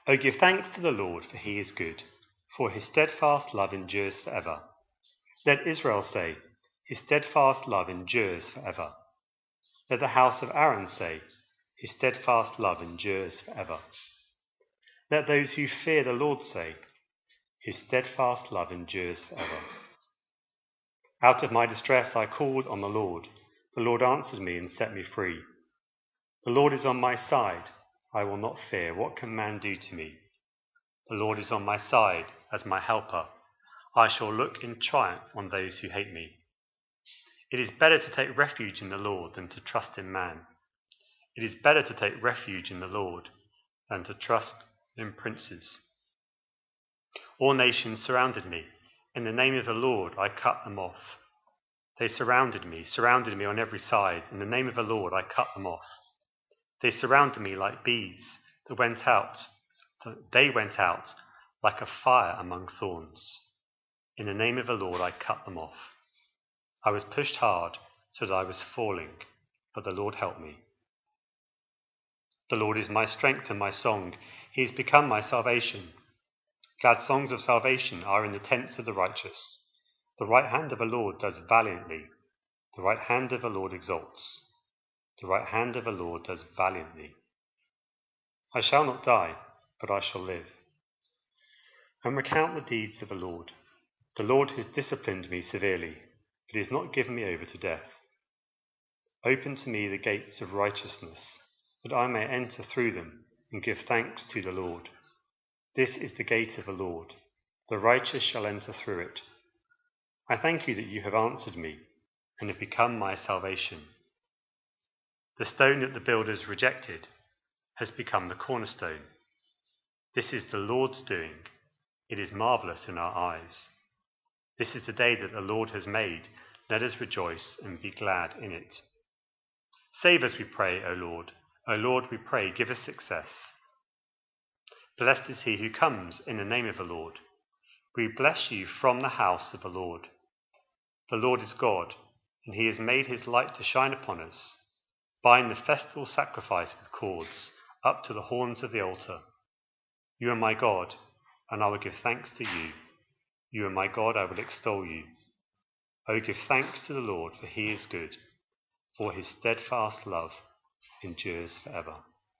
O give thanks to the Lord, for he is good, for his steadfast love endures forever. Let Israel say, his steadfast love endures forever. Let the house of Aaron say, his steadfast love endures forever. Let those who fear the Lord say, his steadfast love endures forever. Out of my distress I called on the Lord. The Lord answered me and set me free. The Lord is on my side. I will not fear. What can man do to me? The Lord is on my side as my helper. I shall look in triumph on those who hate me. It is better to take refuge in the Lord than to trust in man. It is better to take refuge in the Lord than to trust in princes. All nations surrounded me. In the name of the Lord I cut them off. They surrounded me on every side. In the name of the Lord I cut them off. They surrounded me like bees that went out. They went out like a fire among thorns. In the name of the Lord I cut them off. I was pushed hard so that I was falling, but the Lord helped me. The Lord is my strength and my song. He has become my salvation. Glad songs of salvation are in the tents of the righteous. The right hand of the Lord does valiantly. The right hand of the Lord exalts. The right hand of the Lord does valiantly. I shall not die, but I shall live, and recount the deeds of the Lord. The Lord has disciplined me severely, but he has not given me over to death. Open to me the gates of righteousness, that I may enter through them and give thanks to the Lord. This is the gate of the Lord. The righteous shall enter through it. I thank you that you have answered me and have become my salvation. The stone that the builders rejected has become the cornerstone. This is the Lord's doing. It is marvelous in our eyes. This is the day that the Lord has made. Let us rejoice and be glad in it. Save us, we pray, O Lord. O Lord, we pray, give us success. Blessed is he who comes in the name of the Lord. We bless you from the house of the Lord. The Lord is God, and he has made his light to shine upon us. Bind the festival sacrifice with cords up to the horns of the altar. You are my God, and I will give thanks to you. You are my God, I will extol you. O give thanks to the Lord, for he is good, for his steadfast love endures forever.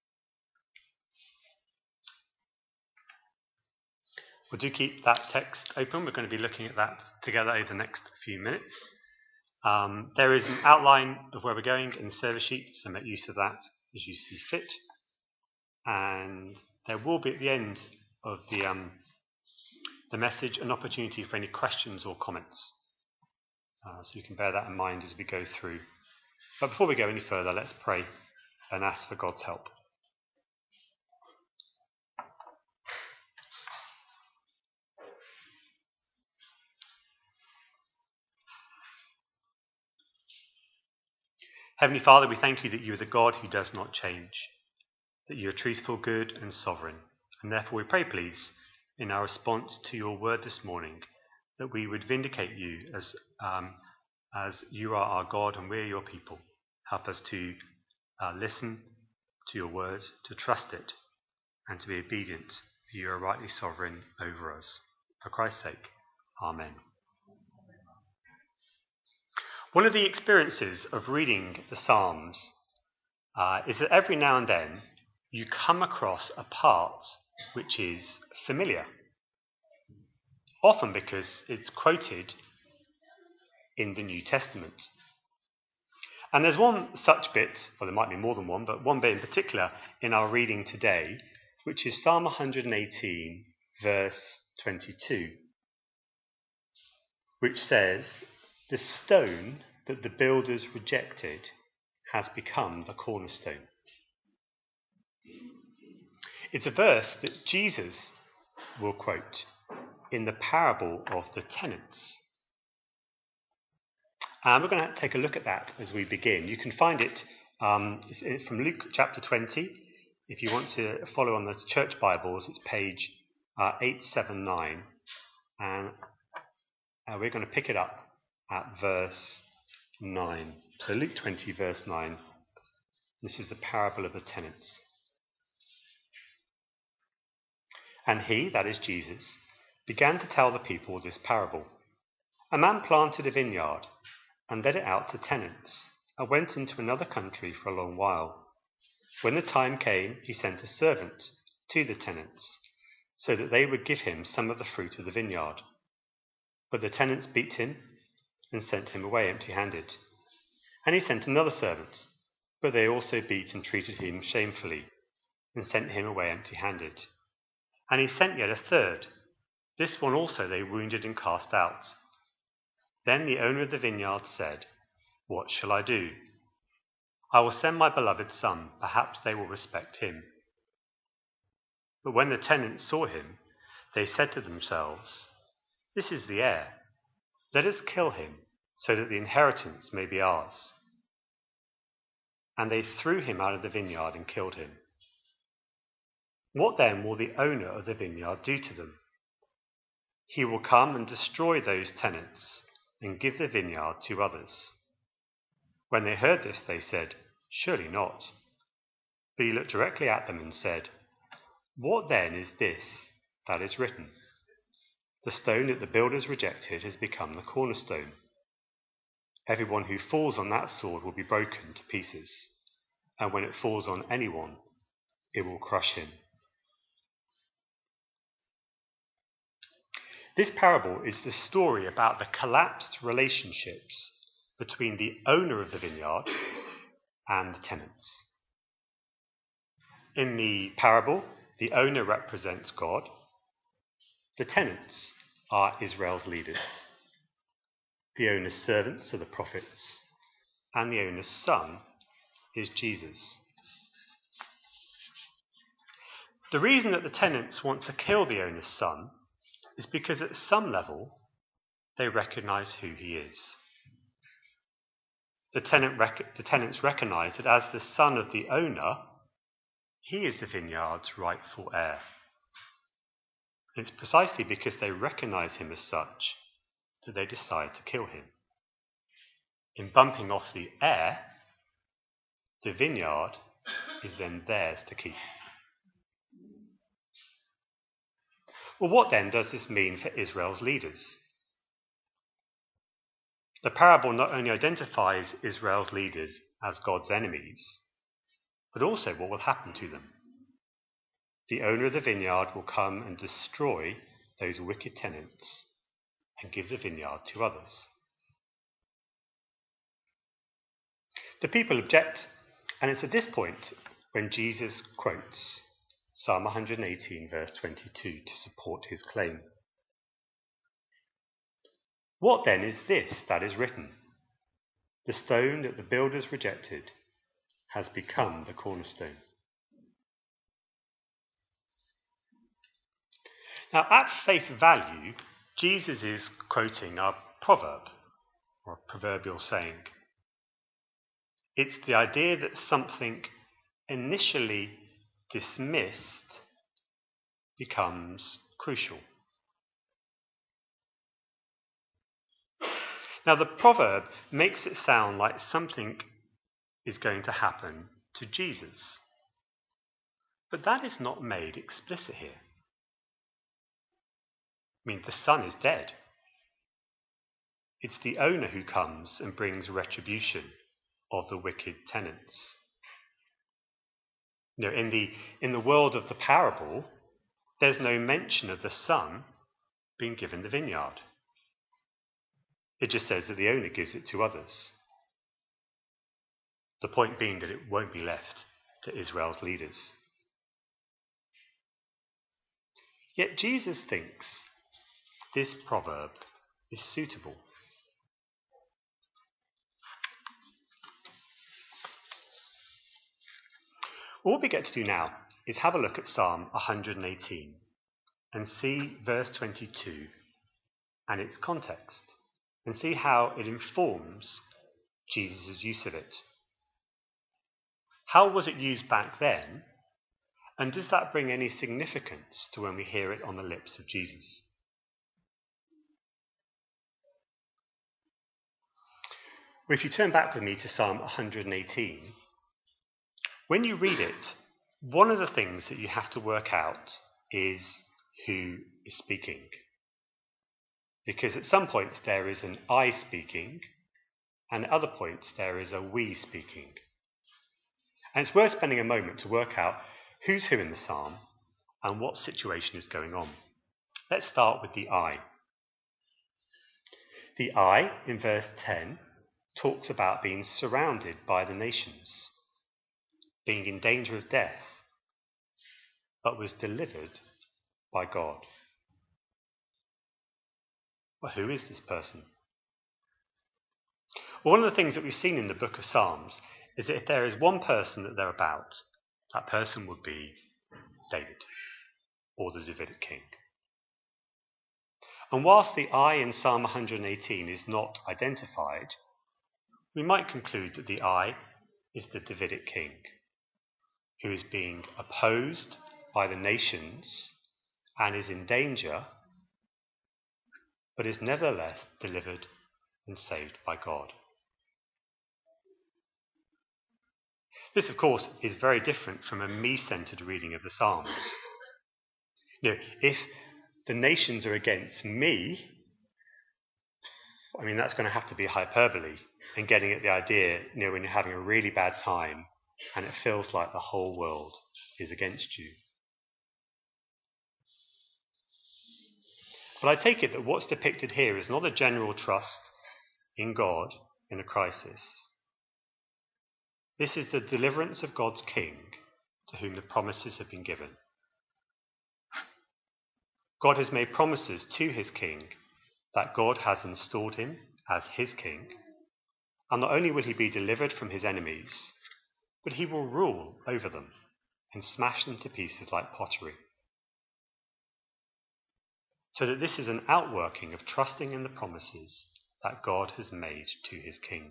Well, do keep that text open. We're going to be looking at that together over the next few minutes. There is an outline of where we're going in the service sheet, so make use of that as you see fit. And there will be at the end of the message an opportunity for any questions or comments. So you can bear that in mind as we go through. But before we go any further, let's pray and ask for God's help. Heavenly Father, we thank you that you are the God who does not change, that you are truthful, good and sovereign. And therefore we pray, please, in our response to your word this morning, that we would vindicate you as you are our God and we're your people. Help us to listen to your word, to trust it, and to be obedient, for you are rightly sovereign over us. For Christ's sake, amen. One of the experiences of reading the Psalms is that every now and then you come across a part which is familiar, often because it's quoted in the New Testament. And there's one such bit, well, there might be more than one, but one bit in particular in our reading today, which is Psalm 118, verse 22, which says, "The stone that the builders rejected has become the cornerstone." It's a verse that Jesus will quote in the parable of the tenants. And we're going to take a look at that as we begin. You can find it it's from Luke chapter 20. If you want to follow on the church Bibles, it's page 879. And we're going to pick it up at verse 9. So Luke 20, verse 9. This is the parable of the tenants. And he, that is Jesus, began to tell the people this parable. A man planted a vineyard and let it out to tenants and went into another country for a long while. When the time came, he sent a servant to the tenants so that they would give him some of the fruit of the vineyard. But the tenants beat him and sent him away empty-handed. And he sent another servant, but they also beat and treated him shamefully and sent him away empty-handed. And he sent yet a third. This one also they wounded and cast out. Then the owner of the vineyard said, "What shall I do? I will send my beloved son, perhaps they will respect him." But when the tenants saw him, they said to themselves, "This is the heir. Let us kill him, so that the inheritance may be ours." And they threw him out of the vineyard and killed him. What then will the owner of the vineyard do to them? He will come and destroy those tenants and give the vineyard to others. When they heard this, they said, "Surely not." But he looked directly at them and said, "What then is this that is written? The stone that the builders rejected has become the cornerstone. Everyone who falls on that sword will be broken to pieces, and when it falls on anyone, it will crush him." This parable is the story about the collapsed relationships between the owner of the vineyard and the tenants. In the parable, the owner represents God. The tenants are Israel's leaders. The owner's servants are the prophets, and the owner's son is Jesus. The reason that the tenants want to kill the owner's son is because at some level they recognize who he is. The tenants recognize that as the son of the owner, he is the vineyard's rightful heir. It's precisely because they recognize him as such that they decide to kill him. In bumping off the heir, the vineyard is then theirs to keep. Well, what then does this mean for Israel's leaders? The parable not only identifies Israel's leaders as God's enemies, but also what will happen to them. The owner of the vineyard will come and destroy those wicked tenants and give the vineyard to others. The people object, and it's at this point when Jesus quotes Psalm 118, verse 22, to support his claim. What then is this that is written? The stone that the builders rejected has become the cornerstone. Now, at face value, Jesus is quoting a proverb, or a proverbial saying. It's the idea that something initially dismissed becomes crucial. Now, the proverb makes it sound like something is going to happen to Jesus. But that is not made explicit here. I mean, the son is dead. It's the owner who comes and brings retribution of the wicked tenants. You know, in the world of the parable, there's no mention of the son being given the vineyard. It just says that the owner gives it to others. The point being that it won't be left to Israel's leaders. Yet Jesus thinks this proverb is suitable. All we get to do now is have a look at Psalm 118 and see verse 22 and its context, and see how it informs Jesus' use of it. How was it used back then, and does that bring any significance to when we hear it on the lips of Jesus? Well, if you turn back with me to Psalm 118, when you read it, one of the things that you have to work out is who is speaking. Because at some points there is an I speaking, and at other points there is a we speaking. And it's worth spending a moment to work out who's who in the psalm and what situation is going on. Let's start with the I. The I, in verse 10, talks about being surrounded by the nations, being in danger of death, but was delivered by God. Well, who is this person? Well, one of the things that we've seen in the book of Psalms is that if there is one person that they're about, that person would be David, or the Davidic king. And whilst the I in Psalm 118 is not identified, we might conclude that the I is the Davidic king, who is being opposed by the nations and is in danger, but is nevertheless delivered and saved by God. This, of course, is very different from a me-centered reading of the Psalms. If the nations are against me, that's going to have to be hyperbole and getting at the idea, when you're having a really bad time and it feels like the whole world is against you. But I take it that what's depicted here is not a general trust in God in a crisis. This is the deliverance of God's king to whom the promises have been given. God has made promises to his king that God has installed him as his king, and not only will he be delivered from his enemies, but he will rule over them and smash them to pieces like pottery. So that this is an outworking of trusting in the promises that God has made to his king.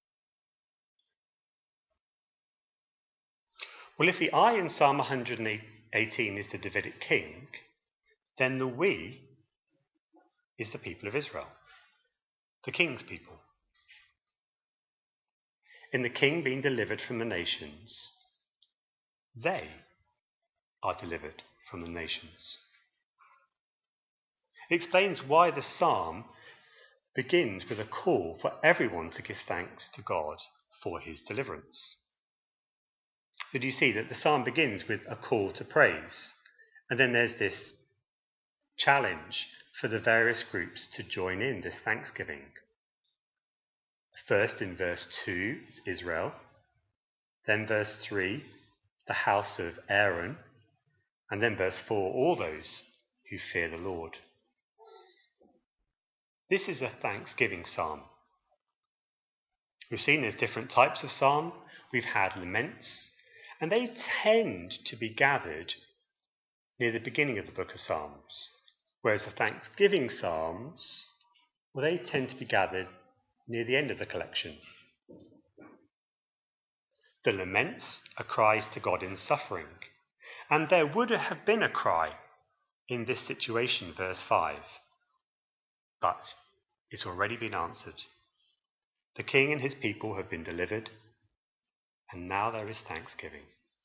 Well, if the I in Psalm 118 is the Davidic king, then the we is the people of Israel, the king's people. In the king being delivered from the nations, they are delivered from the nations. It explains why the psalm begins with a call for everyone to give thanks to God for his deliverance. Did you see that the psalm begins with a call to praise, and then there's this challenge for the various groups to join in this thanksgiving. First in verse 2 is Israel, then verse 3, the house of Aaron, and then verse 4, all those who fear the Lord. This is a thanksgiving psalm. We've seen there's different types of psalm. We've had laments, and they tend to be gathered near the beginning of the book of Psalms, whereas the thanksgiving psalms, they tend to be gathered near the end of the collection. The laments are cries to God in suffering, and there would have been a cry in this situation, verse 5, but it's already been answered. The king and his people have been delivered, and now there is thanksgiving.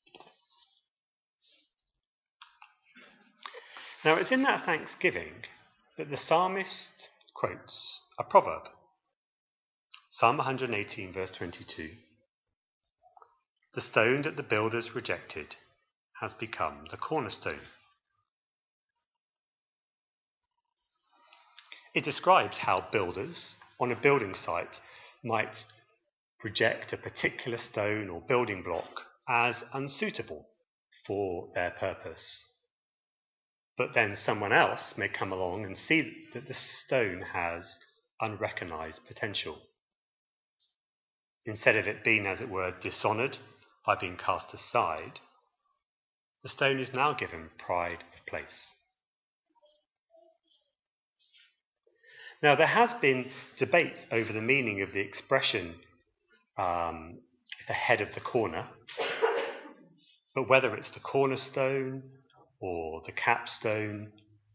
Now, it's in that thanksgiving that the psalmist quotes a proverb. Psalm 118, verse 22. The stone that the builders rejected has become the cornerstone. It describes how builders on a building site might reject a particular stone or building block as unsuitable for their purpose. But then someone else may come along and see that the stone has unrecognised potential. Instead of it being, as it were, dishonoured by being cast aside, the stone is now given pride of place. Now, there has been debate over the meaning of the expression the head of the corner, but whether it's the cornerstone or the capstone,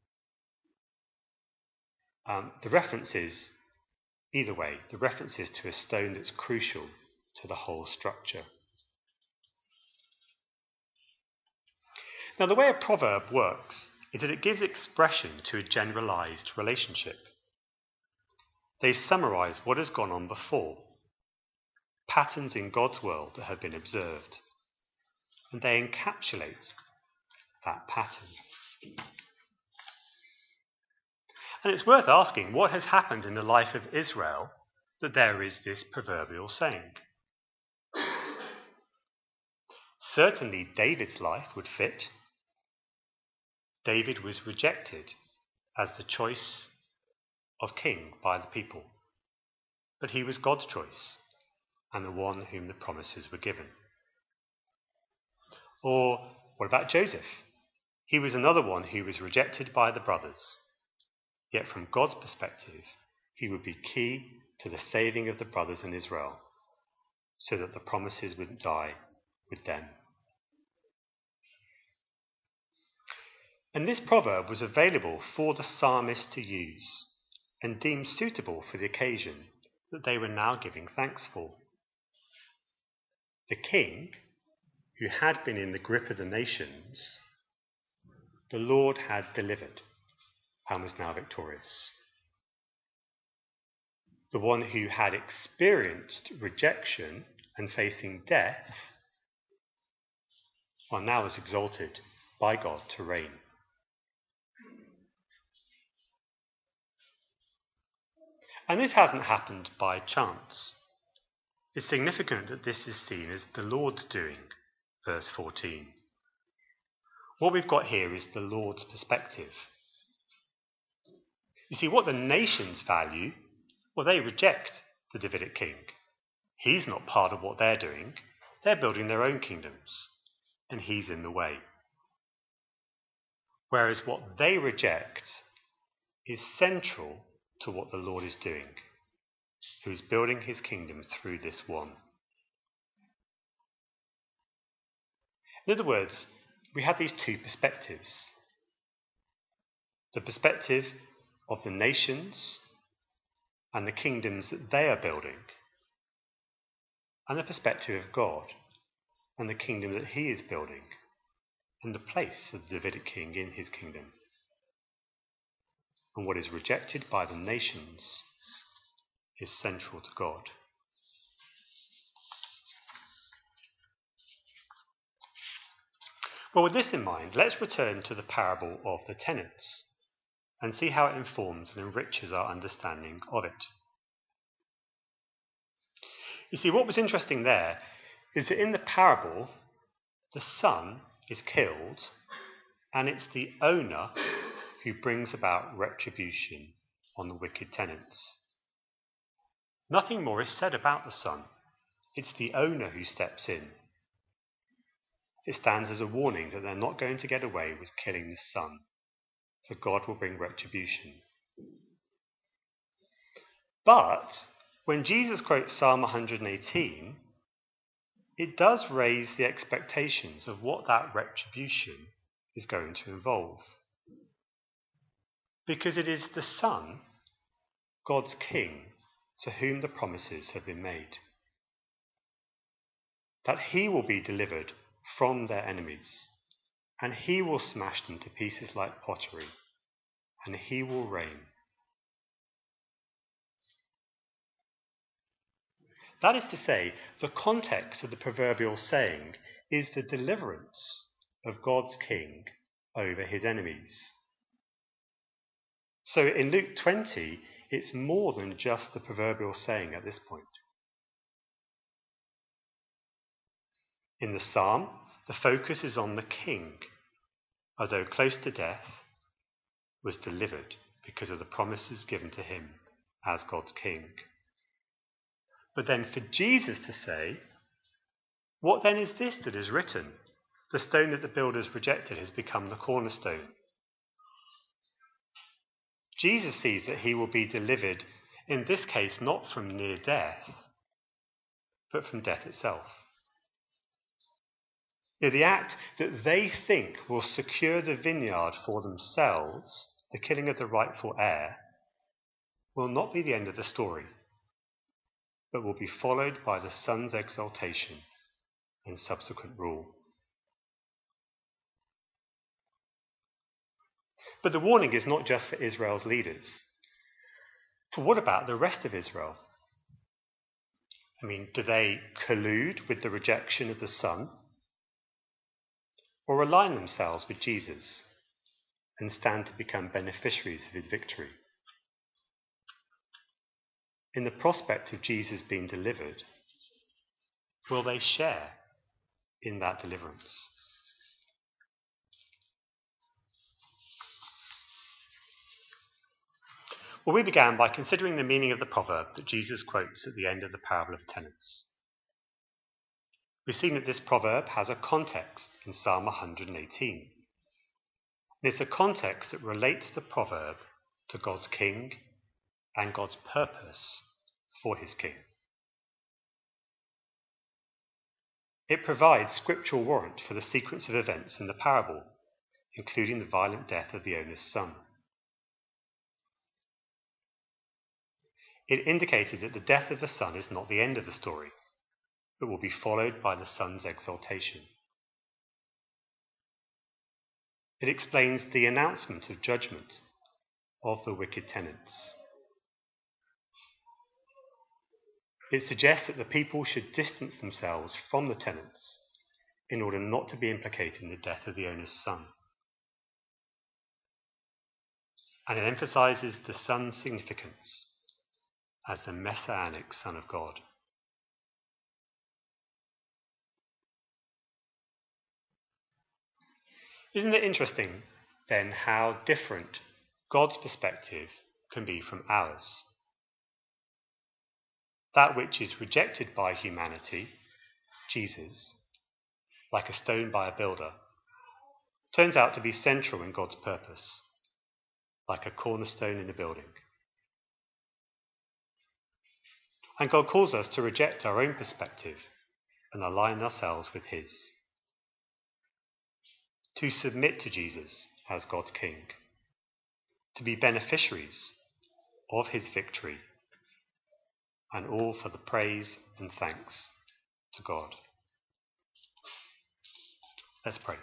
the reference is, either way, the reference is to a stone that's crucial to the whole structure. Now, the way a proverb works is that it gives expression to a generalized relationship. They summarize what has gone on before, patterns in God's world that have been observed, and they encapsulate that pattern. And it's worth asking what has happened in the life of Israel that there is this proverbial saying. Certainly David's life would fit. David was rejected as the choice of king by the people, but he was God's choice and the one whom the promises were given. Or what about Joseph? He was another one who was rejected by the brothers, yet from God's perspective, he would be key to the saving of the brothers in Israel, so that the promises wouldn't die with them. And this proverb was available for the psalmist to use and deemed suitable for the occasion that they were now giving thanks for. The king, who had been in the grip of the nations, the Lord had delivered and was now victorious. The one who had experienced rejection and facing death, well, now was exalted by God to reign. And this hasn't happened by chance. It's significant that this is seen as the Lord's doing, verse 14. What we've got here is the Lord's perspective. You see, what the nations value, well, they reject the Davidic king. He's not part of what they're doing. They're building their own kingdoms, and he's in the way. Whereas what they reject is central to what the Lord is doing, who is building his kingdom through this one. In other words, we have these two perspectives. The perspective of the nations and the kingdoms that they are building, and the perspective of God and the kingdom that he is building, and the place of the Davidic king in his kingdom. And what is rejected by the nations is central to God. Well, with this in mind, let's return to the parable of the tenants and see how it informs and enriches our understanding of it. You see, what was interesting there is that in the parable, the son is killed, and it's the owner who brings about retribution on the wicked tenants. Nothing more is said about the son. It's the owner who steps in. It stands as a warning that they're not going to get away with killing the son, for God will bring retribution. But when Jesus quotes Psalm 118, it does raise the expectations of what that retribution is going to involve. Because it is the Son, God's King, to whom the promises have been made. That he will be delivered from their enemies, and he will smash them to pieces like pottery, and he will reign. That is to say, the context of the proverbial saying is the deliverance of God's King over his enemies. So in Luke 20, it's more than just the proverbial saying at this point. In the psalm, the focus is on the king, although close to death, was delivered because of the promises given to him as God's king. But then for Jesus to say, what then is this that is written? The stone that the builders rejected has become the cornerstone. Jesus sees that he will be delivered, in this case, not from near death, but from death itself. The act that they think will secure the vineyard for themselves, the killing of the rightful heir, will not be the end of the story, but will be followed by the Son's exaltation and subsequent rule. But the warning is not just for Israel's leaders. For what about the rest of Israel? I mean, do they collude with the rejection of the Son? Or align themselves with Jesus and stand to become beneficiaries of his victory? In the prospect of Jesus being delivered, will they share in that deliverance? Well, we began by considering the meaning of the proverb that Jesus quotes at the end of the parable of the tenants. We've seen that this proverb has a context in Psalm 118. And it's a context that relates the proverb to God's king and God's purpose for his king. It provides scriptural warrant for the sequence of events in the parable, including the violent death of the owner's son. It indicated that the death of the son is not the end of the story, but will be followed by the son's exaltation. It explains the announcement of judgment of the wicked tenants. It suggests that the people should distance themselves from the tenants in order not to be implicated in the death of the owner's son. And it emphasizes the son's significance as the messianic Son of God. Isn't it interesting, then, how different God's perspective can be from ours? That which is rejected by humanity, Jesus, like a stone by a builder, turns out to be central in God's purpose, like a cornerstone in a building. And God calls us to reject our own perspective and align ourselves with his. To submit to Jesus as God's king. To be beneficiaries of his victory. And all for the praise and thanks to God. Let's pray.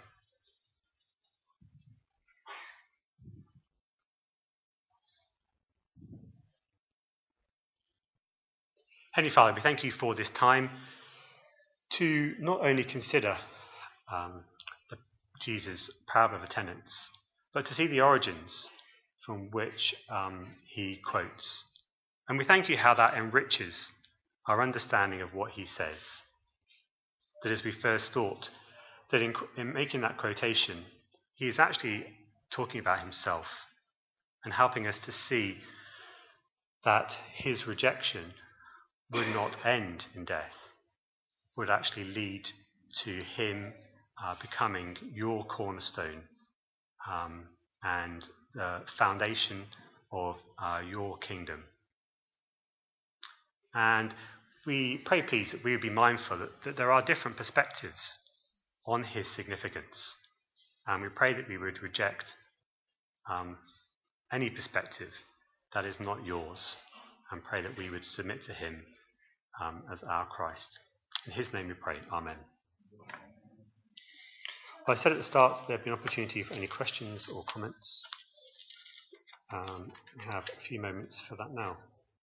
Heavenly Father, we thank you for this time to not only consider Jesus' parable of the tenants, but to see the origins from which he quotes. And we thank you how that enriches our understanding of what he says. That as we first thought, that in making that quotation, he is actually talking about himself and helping us to see that his rejection would not end in death, would actually lead to him becoming your cornerstone and the foundation of your kingdom. And we pray, please, that we would be mindful that there are different perspectives on his significance. And we pray that we would reject any perspective that is not yours, and pray that we would submit to him as our Christ. In his name we pray. Amen. Well, I said at the start there'd be an opportunity for any questions or comments. We have a few moments for that now.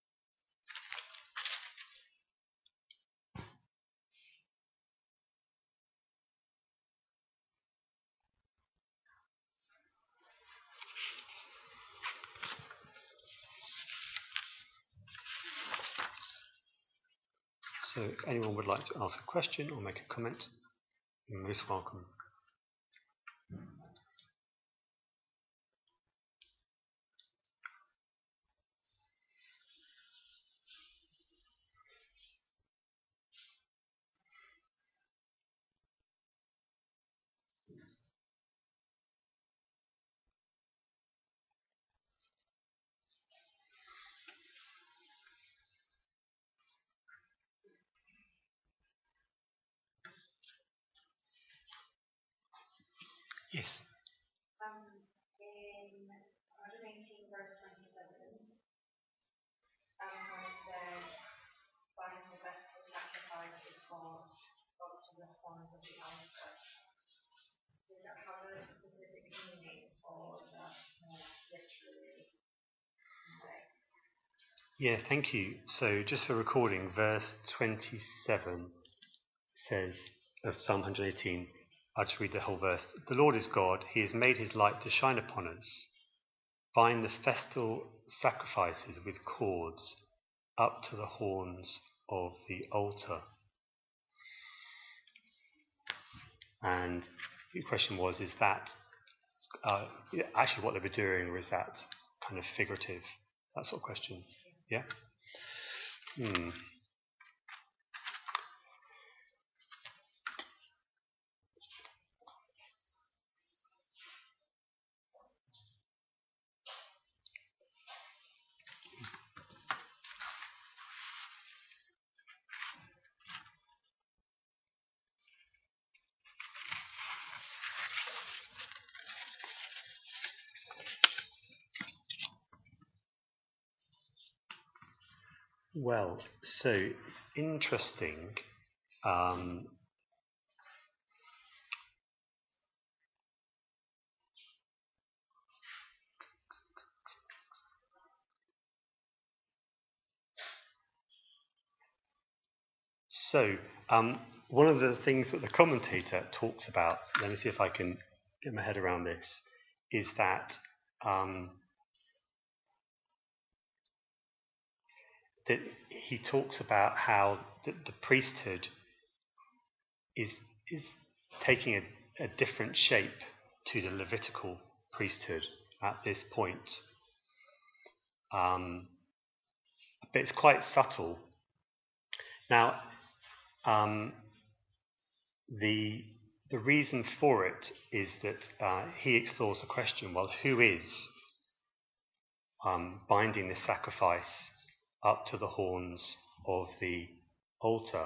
So if anyone would like to ask a question or make a comment, you're most welcome. Yes. In 118 verse 27, when it says, find the best to sacrifice your thoughts up to the horns of the altar, does that have a specific meaning, or that Yeah, thank you. So just for recording, verse 27 says of Psalm 118, I'll just read the whole verse. The Lord is God, he has made his light to shine upon us. Bind the festal sacrifices with cords up to the horns of the altar. And the question was, is that actually what they were doing, or is that kind of figurative? That sort of question. Yeah? Well, so it's interesting. One of the things that the commentator talks about, let me see if I can get my head around this, is that that he talks about how the priesthood is taking a different shape to the Levitical priesthood at this point. But it's quite subtle. Now, the reason for it is that he explores the question, well, who is binding the sacrifice up to the horns of the altar?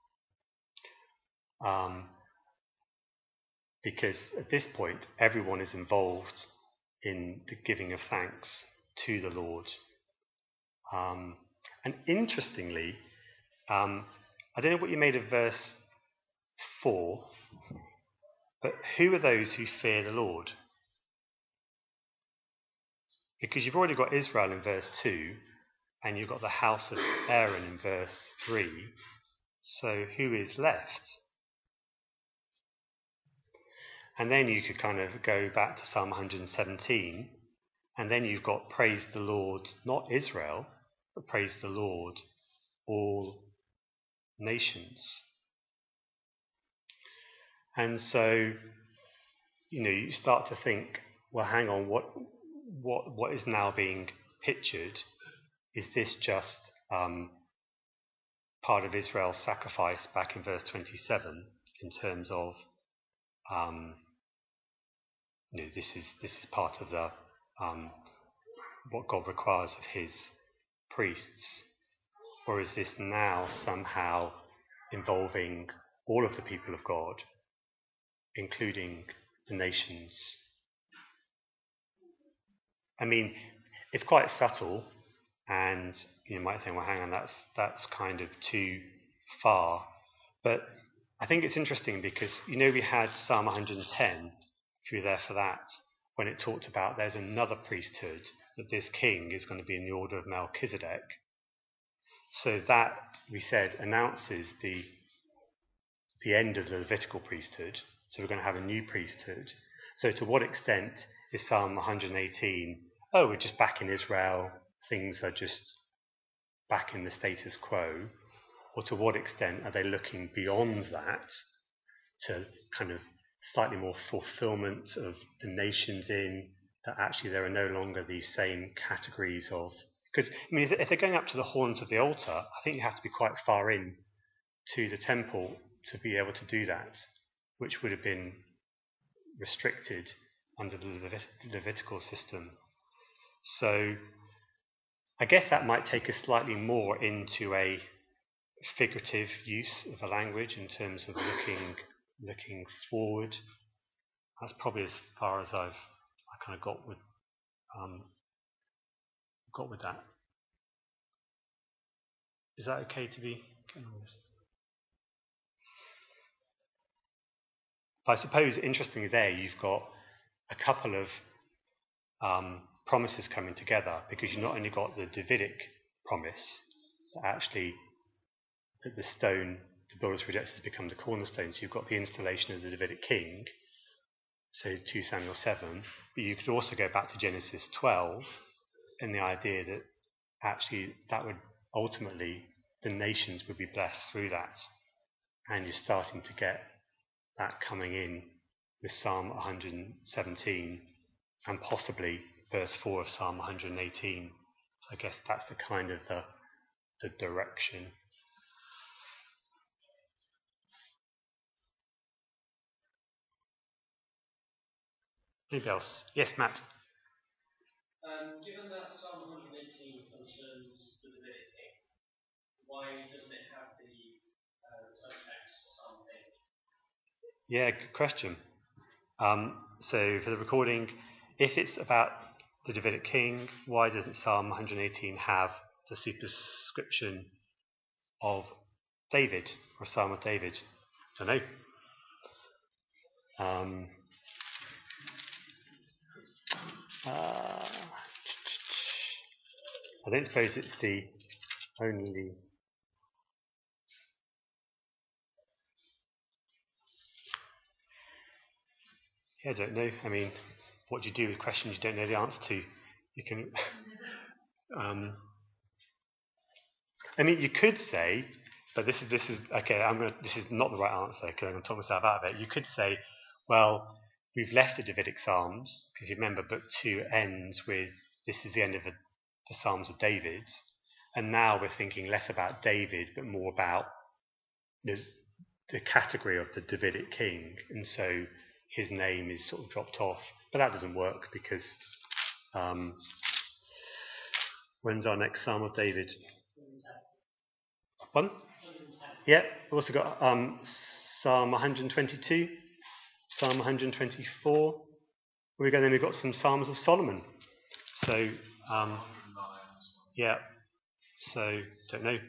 Because at this point, everyone is involved in the giving of thanks to the Lord. And interestingly, I don't know what you made of verse 4, but who are those who fear the Lord? Because you've already got Israel in verse 2, and you've got the house of Aaron in verse 3. So who is left? And then you could kind of go back to Psalm 117, and then you've got praise the Lord, not Israel, but praise the Lord, all nations. And so, you start to think, well, hang on, what is now being pictured? Is this just part of Israel's sacrifice back in verse 27 in terms of this is part of the what God requires of his priests, or is this now somehow involving all of the people of God, including the nations? I mean, it's quite subtle, and you might think, well, hang on, that's kind of too far. But I think it's interesting because we had Psalm 110, if you were there for that, when it talked about there's another priesthood, that this king is going to be in the order of Melchizedek. So that, we said, announces the end of the Levitical priesthood. So we're going to have a new priesthood. So to what extent is Psalm 118, we're just back in Israel, things are just back in the status quo? Or to what extent are they looking beyond that to kind of slightly more fulfillment of the nations, in that actually there are no longer these same categories of... Because, if they're going up to the horns of the altar, I think you have to be quite far in to the temple to be able to do that, which would have been restricted under the Levitical system. So I guess that might take us slightly more into a figurative use of the language in terms of looking forward. That's probably as far as I kind of got with that. Is that okay to be getting on this? But I suppose, interestingly, there you've got a couple of promises coming together, because you've not only got the Davidic promise that actually that the stone the builders rejected has become the cornerstone. So you've got the installation of the Davidic king, so 2 Samuel 7, but you could also go back to Genesis 12 and the idea that actually that would ultimately, the nations would be blessed through that. And you're starting to get that coming in with Psalm 117 and possibly verse 4 of Psalm 118. So I guess that's the kind of the direction. Anybody else? Yes, Matt. Given that Psalm 118 concerns the Davidic king, why doesn't it have the subtext for Psalm 8? Yeah, good question. So for the recording, if it's about the Davidic king, why doesn't Psalm 118 have the superscription of David, or Psalm of David? I don't know. I don't suppose it's the only. Yeah, I don't know. I mean, what do you do with questions you don't know the answer to? You can. I mean, you could say, but this is okay. This is not the right answer because I'm going to talk myself out of it. You could say, well, we've left the Davidic Psalms because you remember Book 2 ends with this is the end of the Psalms of David, and now we're thinking less about David but more about the category of the Davidic king, and so his name is sort of dropped off. But that doesn't work because when's our next Psalm of David? One? Yeah, we've also got Psalm 122, Psalm 124. We've got some Psalms of Solomon. So, yeah, so don't know.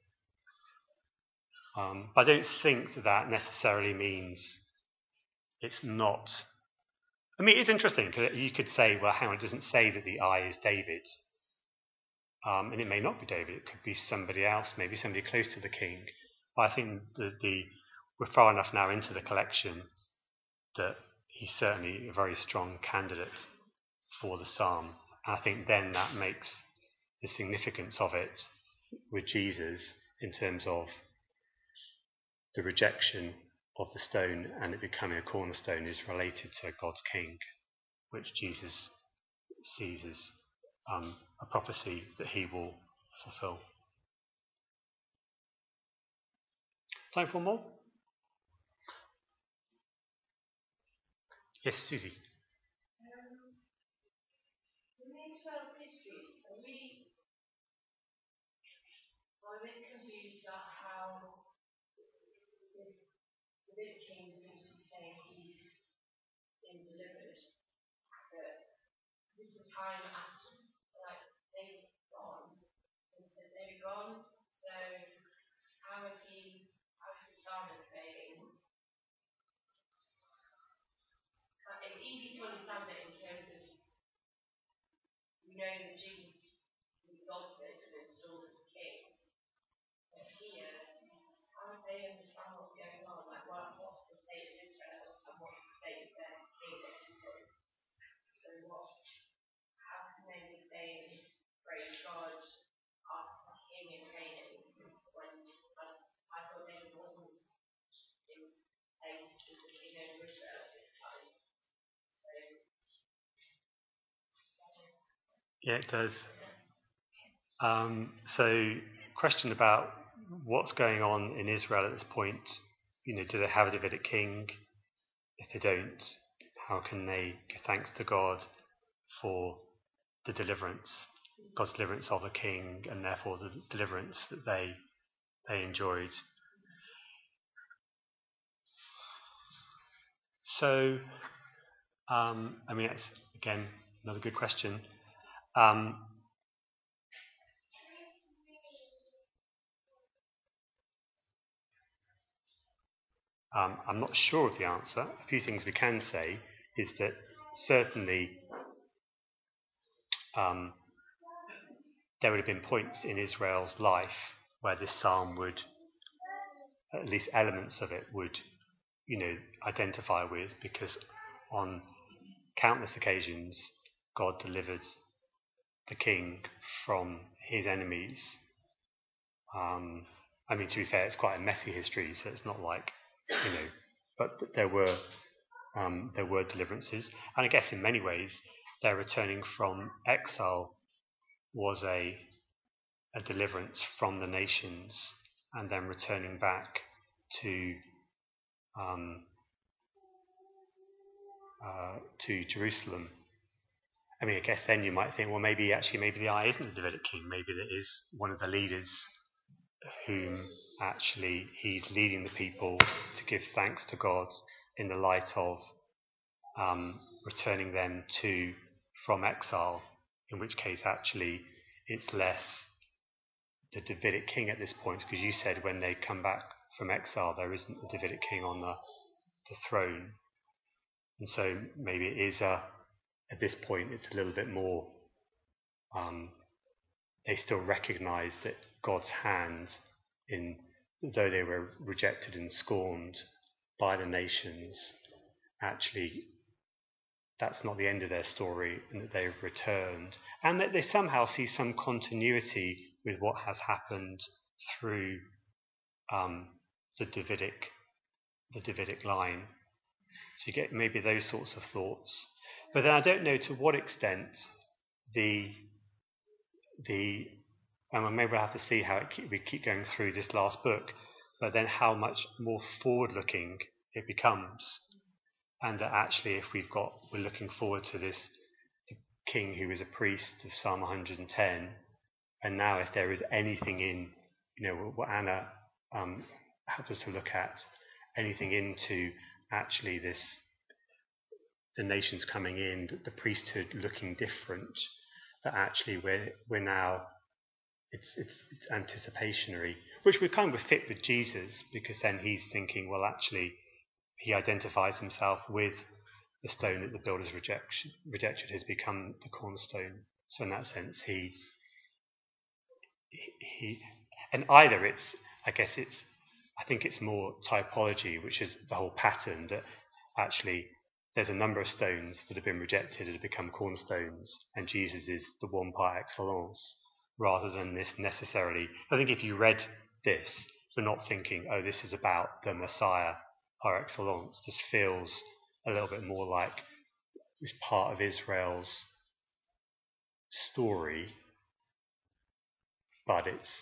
But I don't think that necessarily means it's not. I mean, it's interesting because you could say, well, hang on, it doesn't say that the I is David. And it may not be David, it could be somebody else, maybe somebody close to the king. But I think we're far enough now into the collection that he's certainly a very strong candidate for the psalm. And I think then that makes the significance of it with Jesus in terms of the rejection of the stone and it becoming a cornerstone is related to God's king, which Jesus sees as a prophecy that he will fulfill. Time for more? Yes, Susie. In Israel's history, I'm a bit confused about how this Davidic king seems to be saying he's been delivered. But this is the time after, like, David's gone. Has David gone? So how is the psalmist saying? It's easy to understand it in terms of we know that Jesus was exalted and installed as king. But here, how do they understand what's going on? Like, what's the state of Israel and what's the state of their king? So how can they be saying, praise God, our king is reigning, when I thought David wasn't in place as the king over Israel at this time? Yeah, it does. So, question about what's going on in Israel at this point. Do they have a Davidic king? If they don't, how can they give thanks to God for the deliverance, God's deliverance of the king, and therefore the deliverance that they enjoyed? So, I mean, that's again another good question. I'm not sure of the answer. A few things we can say is that certainly there would have been points in Israel's life where this psalm would, at least elements of it, would, identify with, because on countless occasions God delivered the king from his enemies. To be fair, it's quite a messy history, so it's not like, but there were deliverances, and I guess in many ways their returning from exile was a deliverance from the nations, and then returning back to Jerusalem. I guess then you might think, well, maybe the eye isn't the Davidic king. Maybe it is one of the leaders whom actually he's leading the people to give thanks to God in the light of returning them from exile, in which case actually it's less the Davidic king at this point, because you said when they come back from exile there isn't a Davidic king on the throne, and so maybe it is at this point it's a little bit more they still recognise that God's hand, though they were rejected and scorned by the nations, actually that's not the end of their story, and that they've returned, and that they somehow see some continuity with what has happened through the Davidic line. So you get maybe those sorts of thoughts. But then I don't know to what extent maybe we'll have to see how we keep going through this last book, but then how much more forward-looking it becomes, and that actually if we're looking forward to the king who is a priest of Psalm 110, and now if there is anything in, what Anna helped us to look at, anything into actually the nations coming in, the priesthood looking different, that actually we're now, it's anticipationary, which would kind of fit with Jesus, because then he's thinking, well, actually he identifies himself with the stone that the builders rejected has become the cornerstone. So in that sense, he and either I think it's more typology, which is the whole pattern, that actually there's a number of stones that have been rejected and have become cornerstones, and Jesus is the one par excellence, rather than this necessarily. I think if you read this, you're not thinking, oh, this is about the Messiah par excellence. This feels a little bit more like it's part of Israel's story, but it's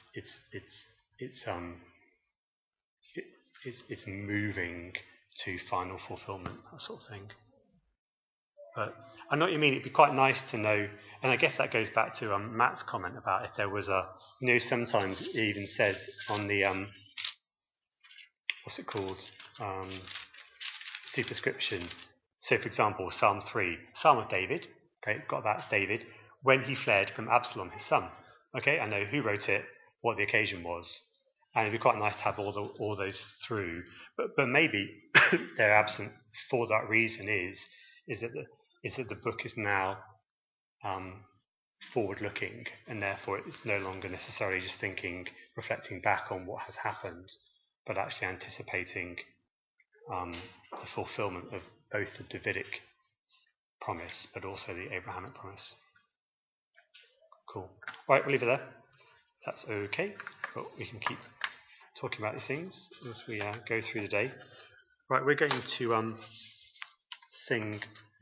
moving to final fulfillment, that sort of thing. But I know what you mean. It'd be quite nice to know, and I guess that goes back to Matt's comment about if there was sometimes it even says on the what's it called, superscription. So, for example, Psalm 3, Psalm of David. Okay, got that. It's David when he fled from Absalom, his son. Okay, I know who wrote it, what the occasion was, and it'd be quite nice to have all those through. But maybe they're absent for that reason. Is that the book is now forward-looking, and therefore it's no longer necessarily just reflecting back on what has happened, but actually anticipating the fulfillment of both the Davidic promise, but also the Abrahamic promise. Cool. All right, we'll leave it there. That's okay, but we can keep talking about these things as we go through the day. Right, we're going to sing